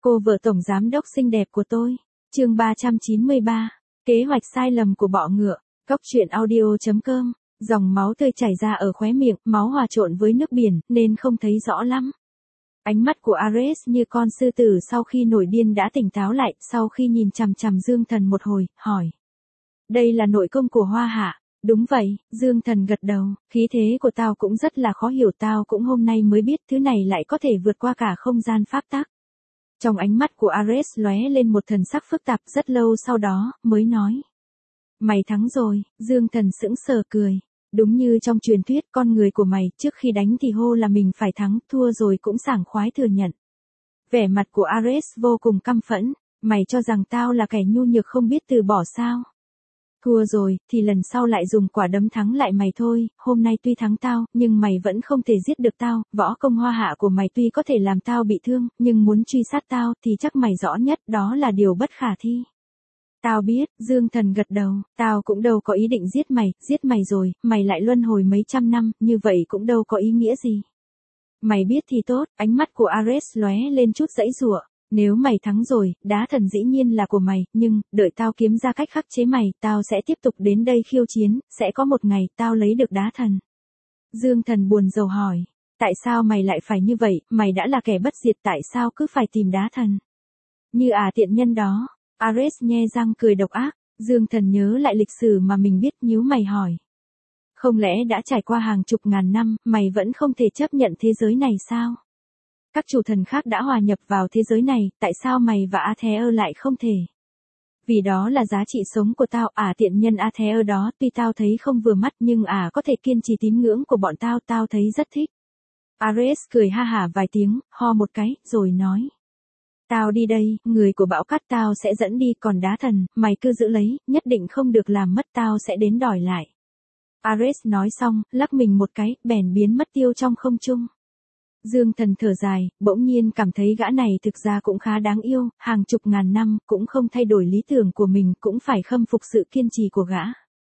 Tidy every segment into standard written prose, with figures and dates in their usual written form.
Cô vợ tổng giám đốc xinh đẹp của tôi. Chương 393. Kế hoạch sai lầm của bọ ngựa. Cốc truyện audio.com. Dòng máu tươi chảy ra ở khóe miệng, máu hòa trộn với nước biển, nên không thấy rõ lắm. Ánh mắt của Ares như con sư tử sau khi nổi điên đã tỉnh táo lại, sau khi nhìn chằm chằm Dương Thần một hồi, hỏi. Đây là nội công của Hoa Hạ. Đúng vậy, Dương Thần gật đầu, khí thế của tao cũng rất là khó hiểu, tao cũng hôm nay mới biết thứ này lại có thể vượt qua cả không gian pháp tắc. Trong ánh mắt của Ares lóe lên một thần sắc phức tạp, rất lâu sau đó, mới nói. Mày thắng rồi. Dương Thần sững sờ cười. Đúng như trong truyền thuyết, con người của mày trước khi đánh thì hô là mình phải thắng, thua rồi cũng sảng khoái thừa nhận. Vẻ mặt của Ares vô cùng căm phẫn. Mày cho rằng tao là kẻ nhu nhược không biết từ bỏ sao? Thua rồi, thì lần sau lại dùng quả đấm thắng lại mày thôi, hôm nay tuy thắng tao, nhưng mày vẫn không thể giết được tao, võ công Hoa Hạ của mày tuy có thể làm tao bị thương, nhưng muốn truy sát tao thì chắc mày rõ nhất đó là điều bất khả thi. Tao biết, Dương Thần gật đầu, tao cũng đâu có ý định giết mày rồi, mày lại luân hồi mấy trăm năm, như vậy cũng đâu có ý nghĩa gì. Mày biết thì tốt, ánh mắt của Ares lóe lên chút giãy giụa. Nếu mày thắng rồi, đá thần dĩ nhiên là của mày, nhưng, đợi tao kiếm ra cách khắc chế mày, tao sẽ tiếp tục đến đây khiêu chiến, sẽ có một ngày, tao lấy được đá thần. Dương Thần buồn rầu hỏi, tại sao mày lại phải như vậy, mày đã là kẻ bất diệt tại sao cứ phải tìm đá thần? Như tiện nhân đó, Ares nhe răng cười độc ác, Dương Thần nhớ lại lịch sử mà mình biết nhíu mày hỏi. Không lẽ đã trải qua hàng chục ngàn năm, mày vẫn không thể chấp nhận thế giới này sao? Các chủ thần khác đã hòa nhập vào thế giới này, tại sao mày và Aether lại không thể? Vì đó là giá trị sống của tao, tiện nhân Aether đó, tuy tao thấy không vừa mắt nhưng có thể kiên trì tín ngưỡng của bọn tao, tao thấy rất thích. Ares cười ha hả vài tiếng, ho một cái, rồi nói. Tao đi đây, người của bão cát tao sẽ dẫn đi, còn đá thần, mày cứ giữ lấy, nhất định không được làm mất, tao sẽ đến đòi lại. Ares nói xong, lắc mình một cái, bèn biến mất tiêu trong không trung. Dương Thần thở dài, bỗng nhiên cảm thấy gã này thực ra cũng khá đáng yêu, hàng chục ngàn năm, cũng không thay đổi lý tưởng của mình, cũng phải khâm phục sự kiên trì của gã.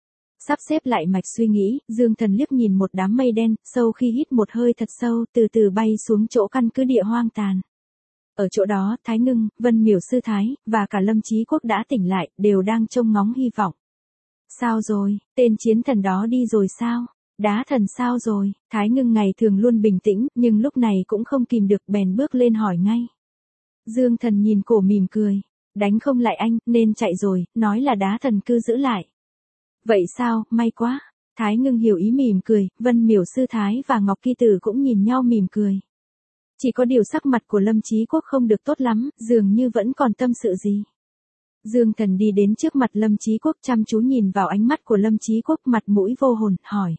Sắp xếp lại mạch suy nghĩ, Dương Thần liếc nhìn một đám mây đen, sau khi hít một hơi thật sâu, từ từ bay xuống chỗ căn cứ địa hoang tàn. Ở chỗ đó, Thái Ngưng, Vân Miểu Sư Thái, và cả Lâm Chí Quốc đã tỉnh lại, đều đang trông ngóng hy vọng. Sao rồi, tên chiến thần đó đi rồi sao? Đá thần sao rồi? Thái Ngưng ngày thường luôn bình tĩnh, nhưng lúc này cũng không kìm được, bèn bước lên hỏi ngay. Dương Thần nhìn cổ mỉm cười. Đánh không lại anh, nên chạy rồi, nói là đá thần cứ giữ lại. Vậy sao, may quá. Thái Ngưng hiểu ý mỉm cười, Vân Miểu Sư Thái và Ngọc Kỳ Tử cũng nhìn nhau mỉm cười. Chỉ có điều sắc mặt của Lâm Chí Quốc không được tốt lắm, dường như vẫn còn tâm sự gì. Dương Thần đi đến trước mặt Lâm Chí Quốc, chăm chú nhìn vào ánh mắt của Lâm Chí Quốc, mặt mũi vô hồn, hỏi.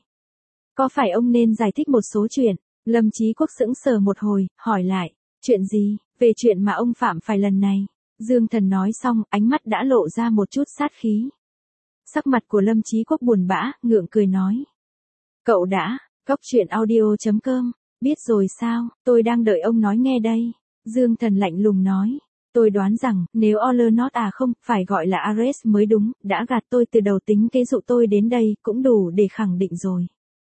Có phải ông nên giải thích một số chuyện? Lâm Chí Quốc sững sờ một hồi, hỏi lại. Chuyện gì? Về chuyện mà ông phạm phải lần này. Dương Thần nói xong, ánh mắt đã lộ ra một chút sát khí. Sắc mặt của Lâm Chí Quốc buồn bã, ngượng cười nói. Cậu đã, cốc truyện audio.com, biết rồi sao, tôi đang đợi ông nói nghe đây. Dương Thần lạnh lùng nói. Tôi đoán rằng, nếu Olernot không, phải gọi là Ares mới đúng, đã gạt tôi từ đầu, tính kế dụ tôi đến đây, cũng đủ để khẳng định rồi.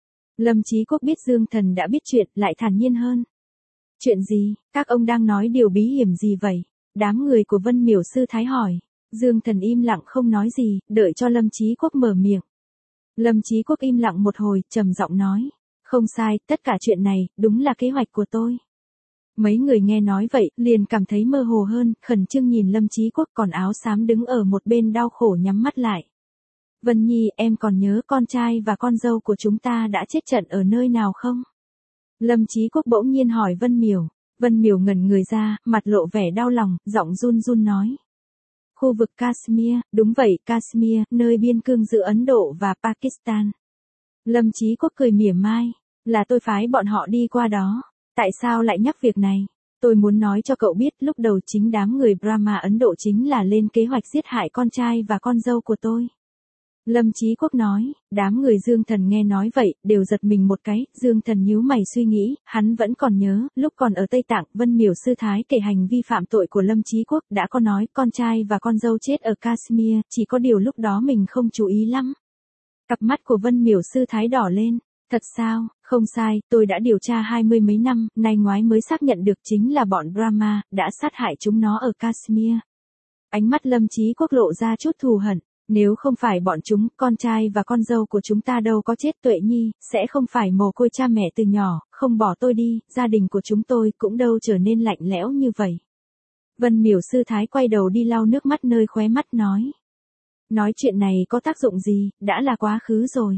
Lâm Chí Quốc biết Dương Thần đã biết chuyện, lại thản nhiên hơn. Chuyện gì, các ông đang nói điều bí hiểm gì vậy? Đám người của Vân Miểu Sư Thái hỏi. Dương Thần im lặng không nói gì, đợi cho Lâm Chí Quốc mở miệng. Lâm Chí Quốc im lặng một hồi, trầm giọng nói. Không sai, tất cả chuyện này, đúng là kế hoạch của tôi. Mấy người nghe nói vậy, liền cảm thấy mơ hồ hơn, khẩn trương nhìn Lâm Chí Quốc, còn áo xám đứng ở một bên đau khổ nhắm mắt lại. Vân Nhi, em còn nhớ con trai và con dâu của chúng ta đã chết trận ở nơi nào không? Lâm Chí Quốc bỗng nhiên hỏi Vân Miểu. Vân Miểu ngẩn người ra, mặt lộ vẻ đau lòng, giọng run run nói. Khu vực Kashmir, đúng vậy, Kashmir, nơi biên cương giữa Ấn Độ và Pakistan. Lâm Chí Quốc cười mỉa mai. Là tôi phái bọn họ đi qua đó. Tại sao lại nhắc việc này? Tôi muốn nói cho cậu biết, lúc đầu chính đám người Brahma Ấn Độ chính là lên kế hoạch giết hại con trai và con dâu của tôi. Lâm Chí Quốc nói, đám người Dương Thần nghe nói vậy, đều giật mình một cái, Dương Thần nhíu mày suy nghĩ, hắn vẫn còn nhớ, lúc còn ở Tây Tạng, Vân Miểu Sư Thái kể hành vi phạm tội của Lâm Chí Quốc, đã có nói, con trai và con dâu chết ở Kashmir, chỉ có điều lúc đó mình không chú ý lắm. Cặp mắt của Vân Miểu Sư Thái đỏ lên, Thật sao? Không sai, tôi đã điều tra 20 mấy năm, nay ngoái mới xác nhận được chính là bọn Brahma, đã sát hại chúng nó ở Kashmir. Ánh mắt Lâm Chí Quốc lộ ra chút thù hận. Nếu không phải bọn chúng, con trai và con dâu của chúng ta đâu có chết. Tuệ Nhi, sẽ không phải mồ côi cha mẹ từ nhỏ, không bỏ tôi đi, gia đình của chúng tôi cũng đâu trở nên lạnh lẽo như vậy. Vân Miểu sư thái quay đầu đi lau nước mắt nơi khóe mắt nói. Nói chuyện này có tác dụng gì, đã là quá khứ rồi.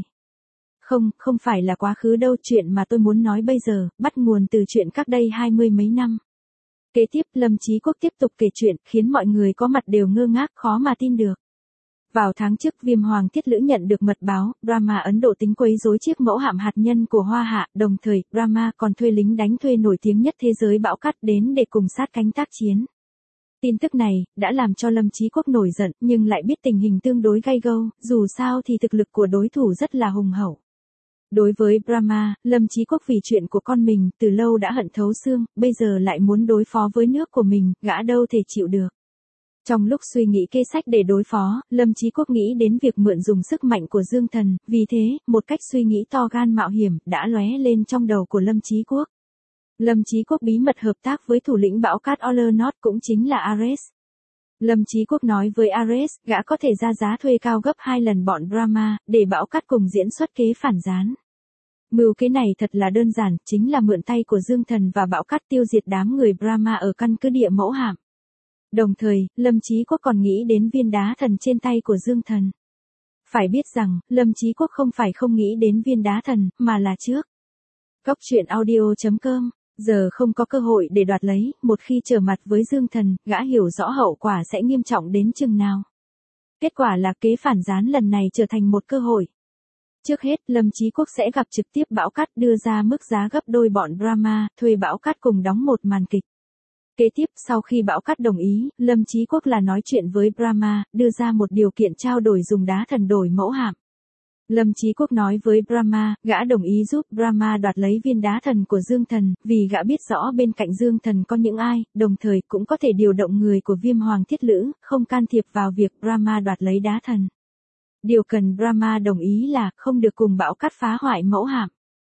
Không phải là quá khứ đâu, chuyện mà tôi muốn nói bây giờ, bắt nguồn từ chuyện cách đây 20 mấy năm. Kế tiếp, Lâm Chí Quốc tiếp tục kể chuyện, khiến mọi người có mặt đều ngơ ngác khó mà tin được. Vào tháng trước, Viêm Hoàng Thiết Lữ nhận được mật báo, Brahma Ấn Độ tính quấy rối chiếc mẫu hạm hạt nhân của Hoa Hạ, đồng thời, Brahma còn thuê lính đánh thuê nổi tiếng nhất thế giới Bão Cát đến để cùng sát cánh tác chiến. Tin tức này, đã làm cho Lâm Chí Quốc nổi giận, nhưng lại biết tình hình tương đối gay go, dù sao thì thực lực của đối thủ rất là hùng hậu. Đối với Brahma, Lâm Chí Quốc vì chuyện của con mình, từ lâu đã hận thấu xương, bây giờ lại muốn đối phó với nước của mình, gã đâu thể chịu được. Trong lúc suy nghĩ kế sách để đối phó, Lâm Chí Quốc nghĩ đến việc mượn dùng sức mạnh của Dương Thần, vì thế, một cách suy nghĩ to gan mạo hiểm, đã lóe lên trong đầu của Lâm Chí Quốc. Lâm Chí Quốc bí mật hợp tác với thủ lĩnh Bão Cát Olernot cũng chính là Ares. Lâm Chí Quốc nói với Ares, gã có thể ra giá thuê cao gấp 2 lần bọn Brahma, để Bão Cát cùng diễn xuất kế phản gián. Mưu kế này thật là đơn giản, chính là mượn tay của Dương Thần và Bão Cát tiêu diệt đám người Brahma ở căn cứ địa mẫu hạm. Đồng thời, Lâm Chí Quốc còn nghĩ đến viên đá thần trên tay của Dương Thần. Phải biết rằng, Lâm Chí Quốc không phải không nghĩ đến viên đá thần, mà là trước. Góc truyện audio.com, giờ không có cơ hội để đoạt lấy, một khi trở mặt với Dương Thần, gã hiểu rõ hậu quả sẽ nghiêm trọng đến chừng nào. Kết quả là kế phản gián lần này trở thành một cơ hội. Trước hết, Lâm Chí Quốc sẽ gặp trực tiếp Bão Cát, đưa ra mức giá gấp đôi bọn Brahma, thuê Bão Cát cùng đóng một màn kịch. Kế tiếp, sau khi Bão Cát đồng ý, Lâm Chí Quốc là nói chuyện với Brahma, đưa ra một điều kiện trao đổi dùng đá thần đổi mẫu hạm. Lâm Chí Quốc nói với Brahma, gã đồng ý giúp Brahma đoạt lấy viên đá thần của Dương Thần, vì gã biết rõ bên cạnh Dương Thần có những ai, đồng thời cũng có thể điều động người của Viêm Hoàng Thiết Lữ, không can thiệp vào việc Brahma đoạt lấy đá thần. Điều cần Brahma đồng ý là không được cùng Bão Cát phá hoại mẫu hạm.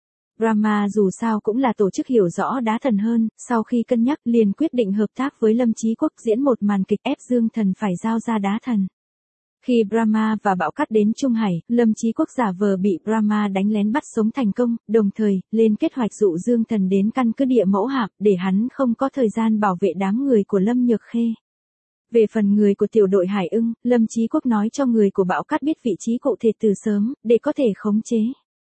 Brahma dù sao cũng là tổ chức hiểu rõ đá thần hơn, sau khi cân nhắc liền quyết định hợp tác với Lâm Chí Quốc diễn một màn kịch ép Dương Thần phải giao ra đá thần. Khi Brahma và Bão Cát đến Trung Hải, Lâm Chí Quốc giả vờ bị Brahma đánh lén bắt sống thành công, đồng thời, lên kế hoạch dụ Dương Thần đến căn cứ địa mẫu hạm, để hắn không có thời gian bảo vệ đám người của Lâm Nhược Khê. Về phần người của tiểu đội Hải Ưng, Lâm Chí Quốc nói cho người của Bão Cát biết vị trí cụ thể từ sớm, để có thể khống chế.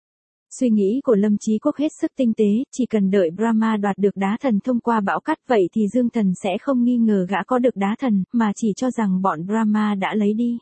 Suy nghĩ của Lâm Chí Quốc hết sức tinh tế, chỉ cần đợi Brahma đoạt được đá thần thông qua Bão Cát, vậy thì Dương Thần sẽ không nghi ngờ gã có được đá thần, mà chỉ cho rằng bọn Brahma đã lấy đi.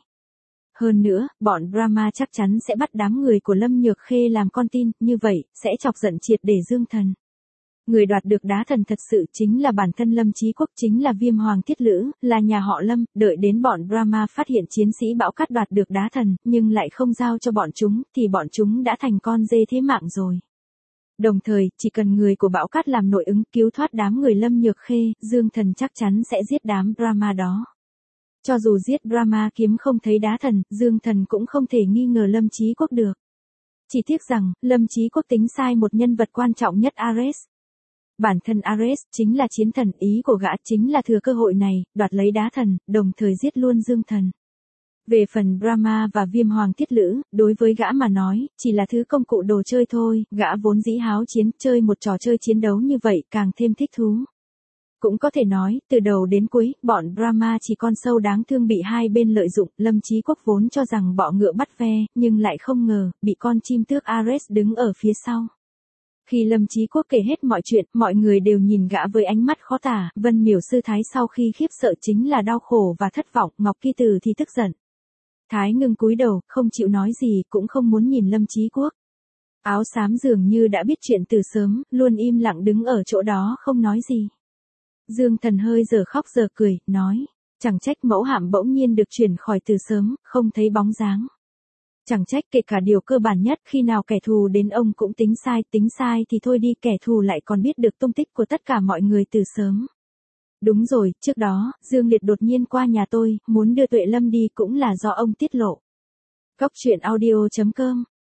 Hơn nữa, bọn Brahma chắc chắn sẽ bắt đám người của Lâm Nhược Khê làm con tin, như vậy, sẽ chọc giận triệt để Dương Thần. Người đoạt được đá thần thật sự chính là bản thân Lâm Chí Quốc, chính là Viêm Hoàng Thiết Lữ, là nhà họ Lâm, đợi đến bọn Brahma phát hiện chiến sĩ Bão Cát đoạt được đá thần, nhưng lại không giao cho bọn chúng, thì bọn chúng đã thành con dê thế mạng rồi. Đồng thời, chỉ cần người của Bão Cát làm nội ứng cứu thoát đám người Lâm Nhược Khê, Dương Thần chắc chắn sẽ giết đám Brahma đó. Cho dù giết Brahma kiếm không thấy đá thần, Dương Thần cũng không thể nghi ngờ Lâm Chí Quốc được. Chỉ tiếc rằng, Lâm Chí Quốc tính sai một nhân vật quan trọng nhất Ares. Bản thân Ares chính là chiến thần, ý của gã chính là thừa cơ hội này, đoạt lấy đá thần, đồng thời giết luôn Dương Thần. Về phần Brahma và Viêm Hoàng Thiết Lữ, đối với gã mà nói, chỉ là thứ công cụ đồ chơi thôi, gã vốn dĩ háo chiến, chơi một trò chơi chiến đấu như vậy càng thêm thích thú. Cũng có thể nói, từ đầu đến cuối, bọn Brahma chỉ con sâu đáng thương bị hai bên lợi dụng, Lâm Chí Quốc vốn cho rằng bọ ngựa bắt ve, nhưng lại không ngờ, bị con chim tước Ares đứng ở phía sau. Khi Lâm Chí Quốc kể hết mọi chuyện, mọi người đều nhìn gã với ánh mắt khó tả, Vân Miểu sư thái sau khi khiếp sợ chính là đau khổ và thất vọng, Ngọc Kỳ Từ thì tức giận. Thái Ngưng cúi đầu, không chịu nói gì, cũng không muốn nhìn Lâm Chí Quốc. Áo xám dường như đã biết chuyện từ sớm, luôn im lặng đứng ở chỗ đó không nói gì. Dương Thần hơi giờ khóc giờ cười, nói, chẳng trách mẫu hạm bỗng nhiên được chuyển khỏi từ sớm, không thấy bóng dáng. Chẳng trách kể cả điều cơ bản nhất, khi nào kẻ thù đến ông cũng tính sai thì thôi đi, kẻ thù lại còn biết được tung tích của tất cả mọi người từ sớm. Đúng rồi, trước đó, Dương Liệt đột nhiên qua nhà tôi, muốn đưa Tuệ Lâm đi cũng là do ông tiết lộ. Góc truyện audio.com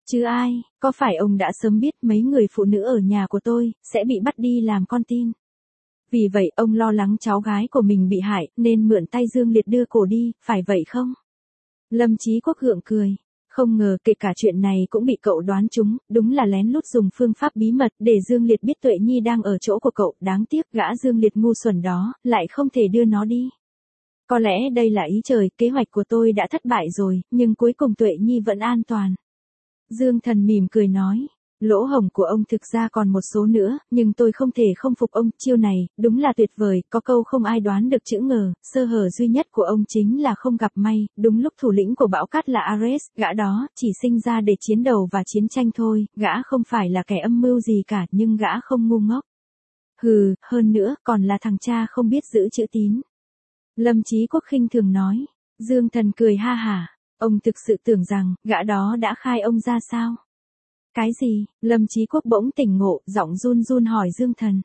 Chứ ai, có phải ông đã sớm biết mấy người phụ nữ ở nhà của tôi sẽ bị bắt đi làm con tin? Vì vậy ông lo lắng cháu gái của mình bị hại nên mượn tay Dương Liệt đưa cổ đi, phải vậy không? Lâm Chí Quốc gượng cười. Không ngờ kể cả chuyện này cũng bị cậu đoán trúng, đúng là lén lút dùng phương pháp bí mật để Dương Liệt biết Tuệ Nhi đang ở chỗ của cậu, đáng tiếc gã Dương Liệt ngu xuẩn đó, lại không thể đưa nó đi. Có lẽ đây là ý trời, kế hoạch của tôi đã thất bại rồi, nhưng cuối cùng Tuệ Nhi vẫn an toàn. Dương Thần mỉm cười nói, lỗ hổng của ông thực ra còn một số nữa, nhưng tôi không thể không phục ông, chiêu này, đúng là tuyệt vời, có câu không ai đoán được chữ ngờ, sơ hở duy nhất của ông chính là không gặp may, đúng lúc thủ lĩnh của bão cát là Ares, gã đó, chỉ sinh ra để chiến đấu và chiến tranh thôi, gã không phải là kẻ âm mưu gì cả, nhưng gã không ngu ngốc. Hừ, hơn nữa, còn là thằng cha không biết giữ chữ tín. Lâm Chí Quốc khinh thường nói, Dương Thần cười ha hả, ông thực sự tưởng rằng, gã đó đã khai ông ra sao? Cái gì? Lâm Chí Quốc bỗng tỉnh ngộ, giọng run run hỏi Dương Thần.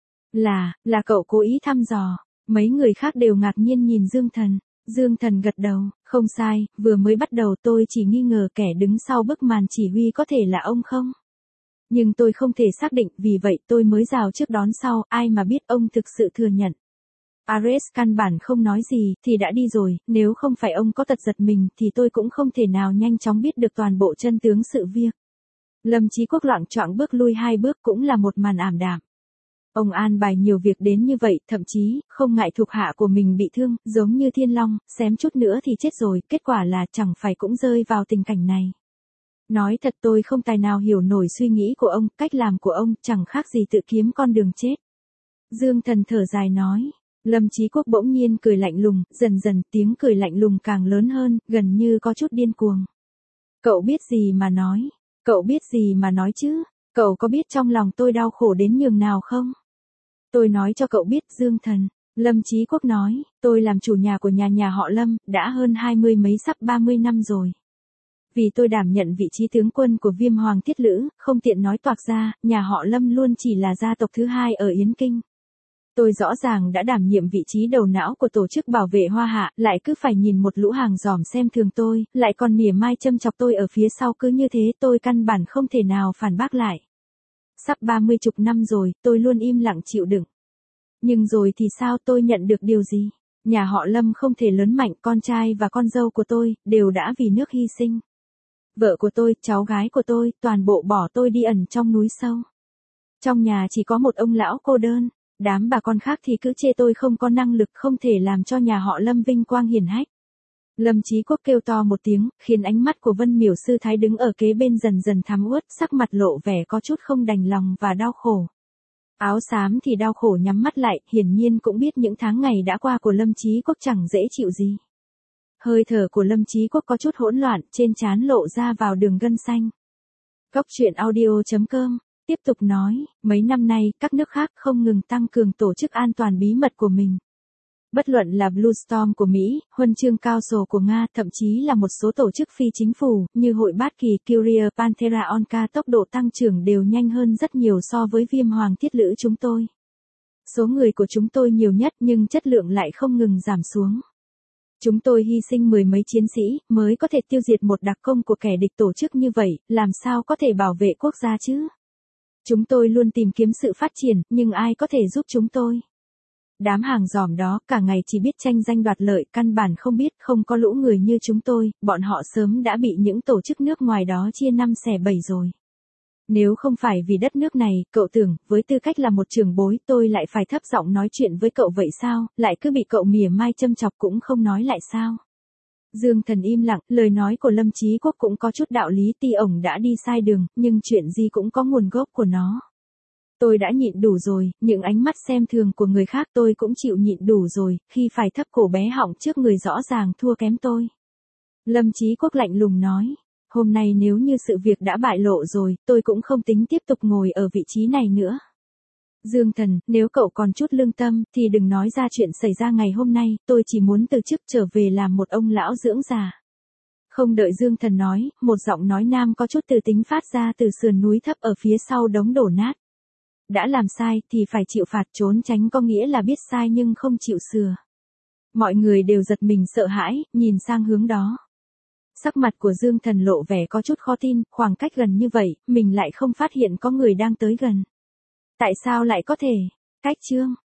Là cậu cố ý thăm dò. Mấy người khác đều ngạc nhiên nhìn Dương Thần. Dương Thần gật đầu, không sai, vừa mới bắt đầu tôi chỉ nghi ngờ kẻ đứng sau bức màn chỉ huy có thể là ông không? Nhưng tôi không thể xác định, vì vậy tôi mới rào trước đón sau, ai mà biết ông thực sự thừa nhận. Ares căn bản không nói gì, thì đã đi rồi, nếu không phải ông có tật giật mình thì tôi cũng không thể nào nhanh chóng biết được toàn bộ chân tướng sự việc. Lâm Chí Quốc loạng choạng bước lui 2 bước cũng là một màn ảm đạm. Ông an bài nhiều việc đến như vậy, thậm chí, không ngại thuộc hạ của mình bị thương, giống như Thiên Long, xém chút nữa thì chết rồi, kết quả là chẳng phải cũng rơi vào tình cảnh này. Nói thật tôi không tài nào hiểu nổi suy nghĩ của ông, cách làm của ông, chẳng khác gì tự kiếm con đường chết. Dương Thần thở dài nói. Lâm Chí Quốc bỗng nhiên cười lạnh lùng, dần dần tiếng cười lạnh lùng càng lớn hơn, gần như có chút điên cuồng. Cậu biết gì mà nói? Cậu biết gì mà nói chứ? Cậu có biết trong lòng tôi đau khổ đến nhường nào không? Tôi nói cho cậu biết, Dương Thần. Lâm Chí Quốc nói, tôi làm chủ nhà của nhà họ Lâm, đã hơn 20 mấy sắp 30 năm rồi. Vì tôi đảm nhận vị trí tướng quân của Viêm Hoàng Thiết Lữ, không tiện nói toạc ra, nhà họ Lâm luôn chỉ là gia tộc thứ 2 ở Yến Kinh. Tôi rõ ràng đã đảm nhiệm vị trí đầu não của tổ chức bảo vệ Hoa Hạ, lại cứ phải nhìn một lũ hàng giòm xem thường tôi, lại còn mỉa mai châm chọc tôi ở phía sau, cứ như thế tôi căn bản không thể nào phản bác lại. Sắp 30 chục năm rồi, tôi luôn im lặng chịu đựng. Nhưng rồi thì sao, tôi nhận được điều gì? Nhà họ Lâm không thể lớn mạnh, con trai và con dâu của tôi, đều đã vì nước hy sinh. Vợ của tôi, cháu gái của tôi, toàn bộ bỏ tôi đi ẩn trong núi sâu. Trong nhà chỉ có một ông lão cô đơn. Đám bà con khác thì cứ chê tôi không có năng lực, không thể làm cho nhà họ Lâm vinh quang hiển hách. Lâm Chí Quốc kêu to một tiếng, khiến ánh mắt của Vân Miểu Sư Thái đứng ở kế bên dần dần thắm uất, sắc mặt lộ vẻ có chút không đành lòng và đau khổ. Áo xám thì đau khổ nhắm mắt lại, hiển nhiên cũng biết những tháng ngày đã qua của Lâm Chí Quốc chẳng dễ chịu gì. Hơi thở của Lâm Chí Quốc có chút hỗn loạn, trên trán lộ ra vào đường gân xanh. Góc truyện audio.com tiếp tục nói, mấy năm nay, các nước khác không ngừng tăng cường tổ chức an toàn bí mật của mình. Bất luận là Blue Storm của Mỹ, huân chương cao sổ của Nga, thậm chí là một số tổ chức phi chính phủ, như Hội Bát Kỳ, Courier Panthera Onca, tốc độ tăng trưởng đều nhanh hơn rất nhiều so với Viêm Hoàng Thiết Lữ chúng tôi. Số người của chúng tôi nhiều nhất nhưng chất lượng lại không ngừng giảm xuống. Chúng tôi hy sinh 10 mấy chiến sĩ, mới có thể tiêu diệt một đặc công của kẻ địch tổ chức như vậy, làm sao có thể bảo vệ quốc gia chứ? Chúng tôi luôn tìm kiếm sự phát triển, nhưng ai có thể giúp chúng tôi? Đám hàng giòm đó, cả ngày chỉ biết tranh danh đoạt lợi, căn bản không biết, không có lũ người như chúng tôi, bọn họ sớm đã bị những tổ chức nước ngoài đó chia 5 xẻ 7 rồi. Nếu không phải vì đất nước này, cậu tưởng, với tư cách là một trưởng bối, tôi lại phải thấp giọng nói chuyện với cậu vậy sao, lại cứ bị cậu mỉa mai châm chọc cũng không nói lại sao? Dương Thần im lặng, lời nói của Lâm Chí Quốc cũng có chút đạo lý, tuy ổng đã đi sai đường, nhưng chuyện gì cũng có nguồn gốc của nó. Tôi đã nhịn đủ rồi, những ánh mắt xem thường của người khác tôi cũng chịu nhịn đủ rồi, khi phải thấp cổ bé họng trước người rõ ràng thua kém tôi. Lâm Chí Quốc lạnh lùng nói, hôm nay nếu như sự việc đã bại lộ rồi, tôi cũng không tính tiếp tục ngồi ở vị trí này nữa. Dương Thần, nếu cậu còn chút lương tâm, thì đừng nói ra chuyện xảy ra ngày hôm nay, tôi chỉ muốn từ chức trở về làm một ông lão dưỡng già. Không đợi Dương Thần nói, một giọng nói nam có chút từ tính phát ra từ sườn núi thấp ở phía sau đống đổ nát. Đã làm sai, thì phải chịu phạt, trốn tránh có nghĩa là biết sai nhưng không chịu sửa. Mọi người đều giật mình sợ hãi, nhìn sang hướng đó. Sắc mặt của Dương Thần lộ vẻ có chút khó tin, khoảng cách gần như vậy, mình lại không phát hiện có người đang tới gần. Tại sao lại có thể? Cách Trương,